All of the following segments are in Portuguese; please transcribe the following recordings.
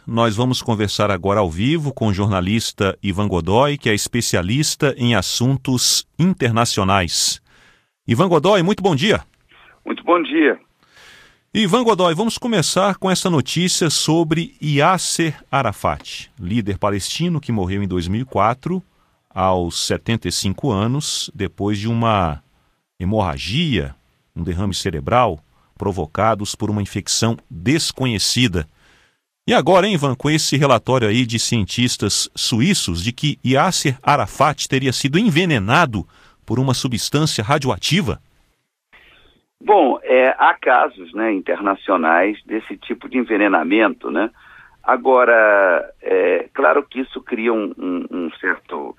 nós vamos conversar agora ao vivo com o jornalista Ivan Godoy, que é especialista em assuntos internacionais. Ivan Godoy, muito bom dia. Muito bom dia. Ivan Godoy, vamos começar com essa notícia sobre Yasser Arafat, líder palestino que morreu em 2004, aos 75 anos, depois de uma hemorragia, um derrame cerebral, provocados por uma infecção desconhecida. E agora, hein, Ivan, com esse relatório aí de cientistas suíços de que Yasser Arafat teria sido envenenado por uma substância radioativa? Bom, há casos, né, internacionais desse tipo de envenenamento, né? Agora, claro que isso cria um certo...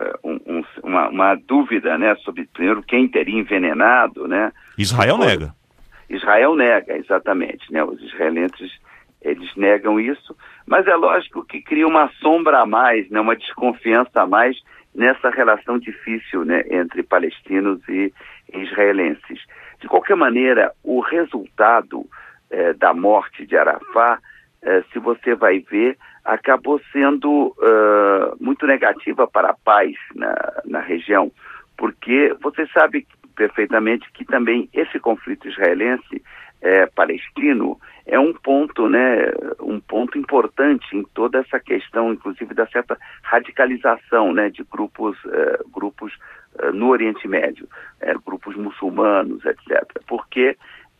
uma dúvida, né, sobre, primeiro, quem teria envenenado, né? Israel nega. Israel nega, exatamente, né? Os israelenses, eles negam isso, mas é lógico que cria uma sombra a mais, né, uma desconfiança a mais nessa relação difícil, né, entre palestinos e israelenses. De qualquer maneira, o resultado da morte de Arafat, se você vai ver, acabou sendo muito negativa para a paz na região, porque você sabe perfeitamente que também esse conflito israelense-palestino é um ponto, né, um ponto importante em toda essa questão, inclusive da certa radicalização, né, de grupos no Oriente Médio, grupos muçulmanos, etc. Porque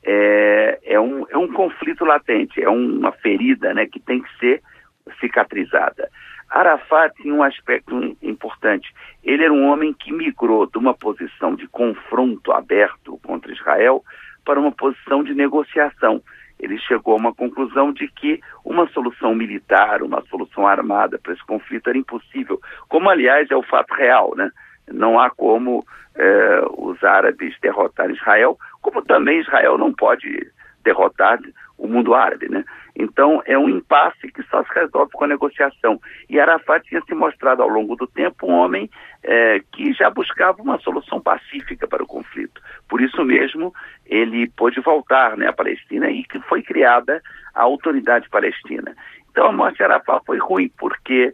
é um conflito latente, é uma ferida, né, que tem que ser cicatrizada. Arafat tinha um aspecto importante. Ele era um homem que migrou de uma posição de confronto aberto contra Israel para uma posição de negociação. Ele chegou a uma conclusão de que uma solução militar, uma solução armada para esse conflito era impossível, como, aliás, é o fato real, né? Não há como os árabes derrotarem Israel, como também Israel não pode derrotar o mundo árabe, né? Então, é um impasse que só se resolve com a negociação. E Arafat tinha se mostrado ao longo do tempo um homem que já buscava uma solução pacífica para o conflito. Por isso mesmo, ele pôde voltar, né, à Palestina e que foi criada a Autoridade Palestina. Então, a morte de Arafat foi ruim, porque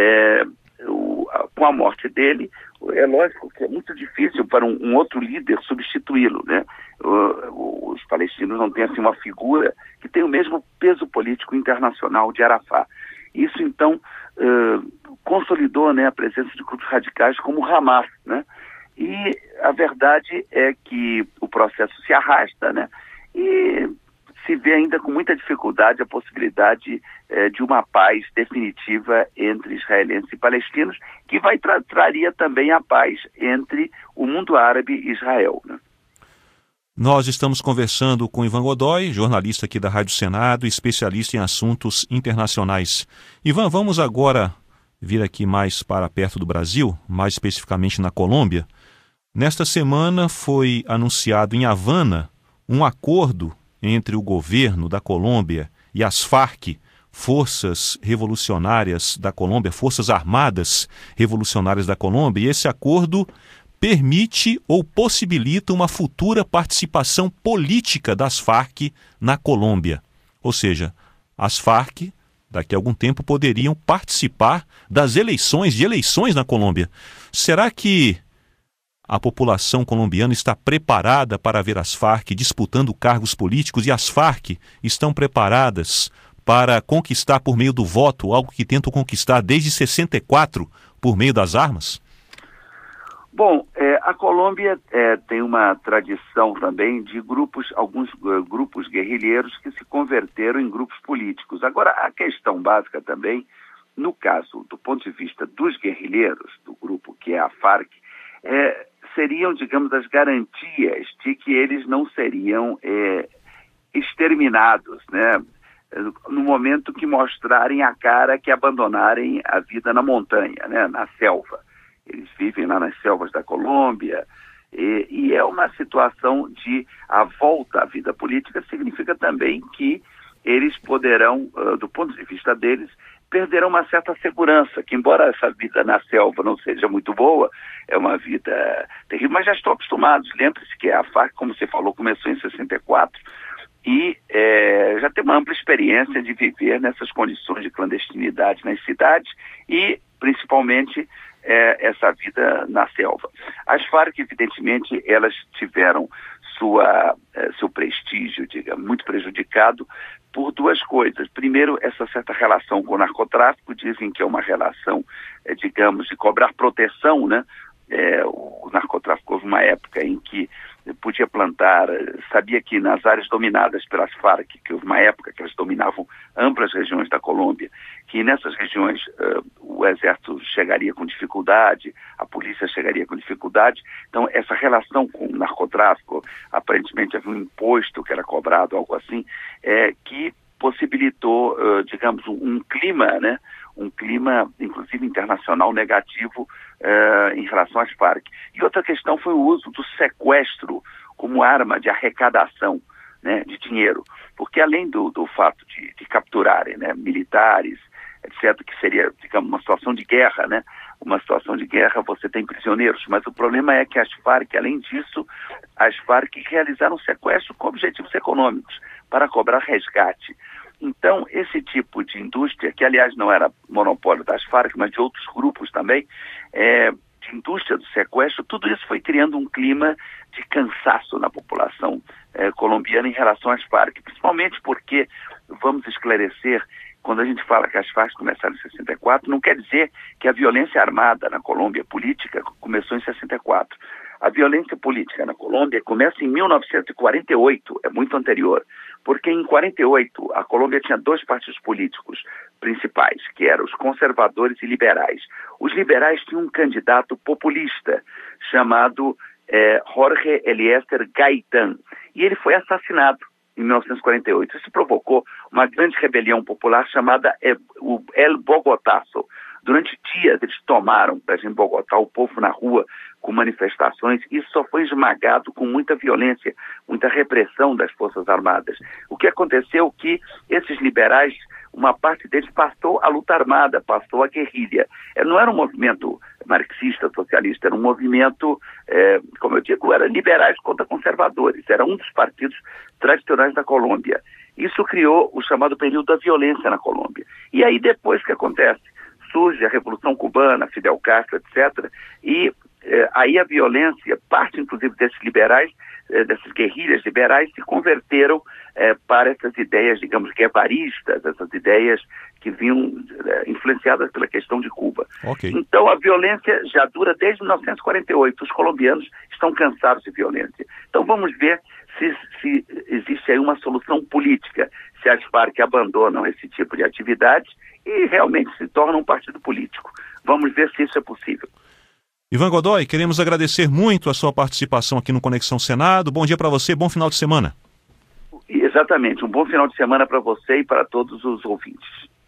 com a morte dele, é lógico que é muito difícil para um outro líder substituí-lo, né? Os palestinos não têm assim uma figura que tem o mesmo peso político internacional de Arafat. Isso, então, consolidou, né, a presença de grupos radicais como o Hamas, né? E a verdade é que o processo se arrasta, né? E se vê ainda com muita dificuldade a possibilidade de uma paz definitiva entre israelenses e palestinos, que traria também a paz entre o mundo árabe e Israel, né? Nós estamos conversando com Ivan Godoy, jornalista aqui da Rádio Senado, especialista em assuntos internacionais. Ivan, vamos agora vir aqui mais para perto do Brasil, mais especificamente na Colômbia. Nesta semana foi anunciado em Havana um acordo entre o governo da Colômbia e as Farc, Forças Revolucionárias da Colômbia, Forças Armadas Revolucionárias da Colômbia, e esse acordo permite ou possibilita uma futura participação política das Farc na Colômbia. Ou seja, as Farc, daqui a algum tempo, poderiam participar das eleições na Colômbia. Será que a população colombiana está preparada para ver as Farc disputando cargos políticos e as Farc estão preparadas para conquistar por meio do voto algo que tentam conquistar desde 64 por meio das armas? Bom, a Colômbia tem uma tradição também de alguns grupos guerrilheiros que se converteram em grupos políticos. Agora, a questão básica também, no caso, do ponto de vista dos guerrilheiros, do grupo que é a Farc, seriam, digamos, as garantias de que eles não seriam exterminados, né, no momento que mostrarem a cara que abandonarem a vida na montanha, né, na selva. Eles vivem lá nas selvas da Colômbia e é uma situação de a volta à vida política significa também que eles poderão, do ponto de vista deles, perderão uma certa segurança, que embora essa vida na selva não seja muito boa, é uma vida terrível, mas já estão acostumados. Lembre-se que a Farc, como você falou, começou em 64 e já tem uma ampla experiência de viver nessas condições de clandestinidade nas cidades e, principalmente, essa vida na selva. As Farc, evidentemente, elas tiveram seu prestígio, digamos, muito prejudicado por duas coisas. Primeiro, essa certa relação com o narcotráfico, dizem que é uma relação, digamos, de cobrar proteção, né? O narcotráfico, houve uma época em que podia plantar, sabia que nas áreas dominadas pelas Farc, que houve uma época que elas dominavam amplas regiões da Colômbia, que nessas regiões o exército chegaria com dificuldade, a polícia chegaria com dificuldade. Então, essa relação com o narcotráfico, aparentemente havia um imposto que era cobrado, algo assim, que possibilitou, digamos, um clima, né? Um clima, inclusive, internacional negativo em relação às Farc. E outra questão foi o uso do sequestro como arma de arrecadação, né, de dinheiro. Porque além do fato de capturarem, né, militares, etc., que seria, digamos, uma situação de guerra, né? Uma situação de guerra, você tem prisioneiros, mas o problema é que as Farc, além disso, as Farc realizaram sequestro com objetivos econômicos, para cobrar resgate. Então, esse tipo de indústria, que aliás não era monopólio das Farc, mas de outros grupos também, de indústria do sequestro, tudo isso foi criando um clima de cansaço na população colombiana em relação às Farc, principalmente porque, vamos esclarecer, quando a gente fala que as Farc começaram em 64, não quer dizer que a violência armada na Colômbia política começou em 64. A violência política na Colômbia começa em 1948, é muito anterior, porque em 48 a Colômbia tinha dois partidos políticos principais, que eram os conservadores e liberais. Os liberais tinham um candidato populista chamado Jorge Eliezer Gaitán, e ele foi assassinado em 1948. Isso provocou uma grande rebelião popular chamada El Bogotazo. Durante dias eles tomaram, em Bogotá, o povo na rua com manifestações. Isso só foi esmagado com muita violência, muita repressão das Forças Armadas. O que aconteceu é que esses liberais, uma parte deles passou a luta armada, passou a guerrilha. Não era um movimento marxista, socialista, era um movimento, como eu digo, era liberais contra conservadores. Era um dos partidos tradicionais da Colômbia. Isso criou o chamado período da violência na Colômbia. E aí depois o que acontece? Surge a Revolução Cubana, Fidel Castro, etc. E aí a violência, parte inclusive desses liberais, dessas guerrilhas liberais, se converteram para essas ideias, digamos, guevaristas, essas ideias que vinham influenciadas pela questão de Cuba. Okay. Então a violência já dura desde 1948. Os colombianos estão cansados de violência. Então vamos ver se existe aí uma solução política, se as Farc abandonam esse tipo de atividade e realmente se tornam um partido político. Vamos ver se isso é possível. Ivan Godoy, queremos agradecer muito a sua participação aqui no Conexão Senado. Bom dia para você, bom final de semana. Exatamente, um bom final de semana para você e para todos os ouvintes.